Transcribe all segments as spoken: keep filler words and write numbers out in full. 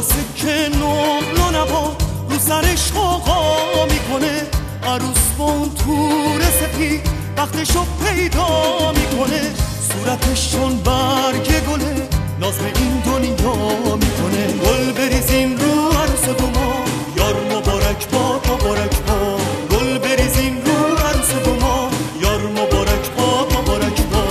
خلاصه که نقل و نبات رو سرش غوغا میکنه، عروس با اون تور سپید وقتشو پیدا میکنه، صورتش چون برگ گله ناز به این دنیا میکنه. گل بریزیم رو عروس ما، یار مبارک با مبارک با، گل بریزیم رو عروس ما، یار مبارک با مبارک با.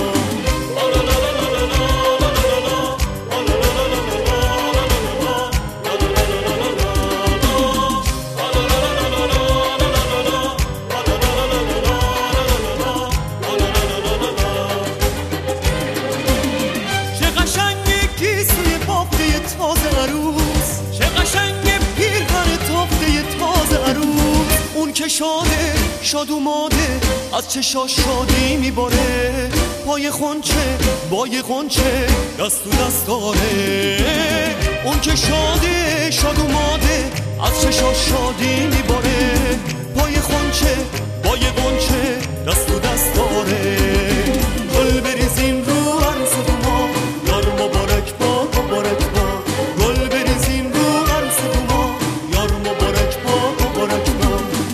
که شاده شاد اوماده از چشاش شادی میباره، پای خونچه بای غنچه دست تو دست داره. اون که شاده شاد اوماده از چشاش شادی میباره، پای خونچه بای غنچه دست تو دست داره. گل بریزیم رو عروس ما، یار مبارک با مبارک با، گل بریزیم رو عروس ما، یار مبارک با مبارک با.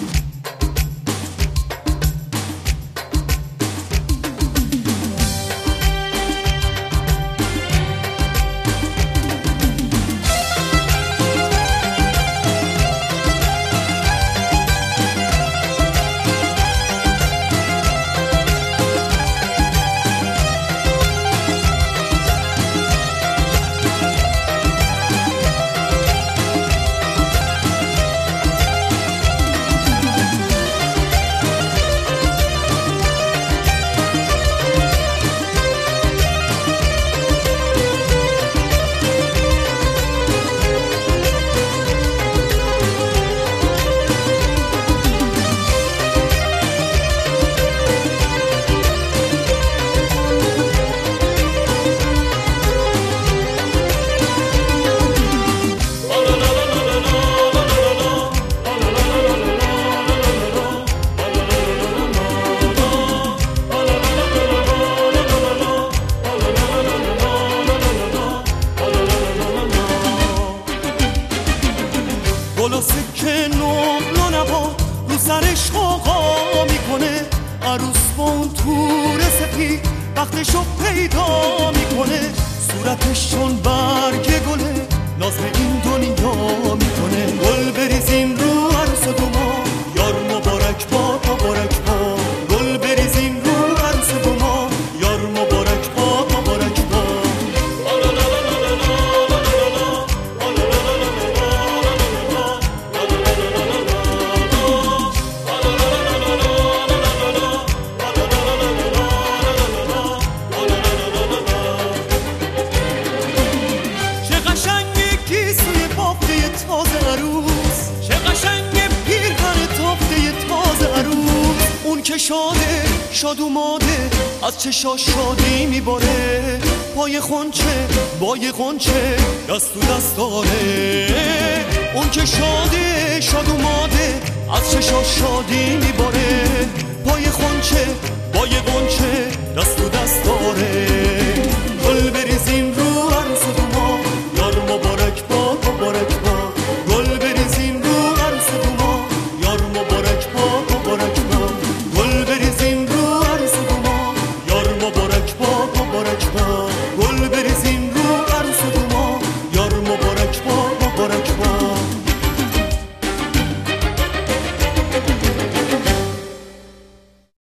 خلاصه که نقل و نبات رو سرش غوغا میکنه، عروس با اون تور سپید وقتشو پیدا میکنه، صورتش چون برگ گله ناز به این دنیا میکنه. گل بریزیم رو عروس ما، یار مبارک با مبارک با، گل بریزیم رو عروس ما، یار مبارک با مبارک با. که شاده شاد اوماده از چشاش شادی میباره، پای خونچه بای غنچه دست تو دست داره. اون که شاده شاد اوماده از چشاش شادی میباره، پای خونچه بای غنچه دست تو دست داره. گل بریزیم رو عروس ما، یار مبارک با مبارک با، گل بریزیم رو عروس ما، یار مبارک با مبارک با، گل بریزیم رو عروس ما، یار مبارک با مبارک با، گل بریزیم رو عروس ما، یار مبارک با مبارک با.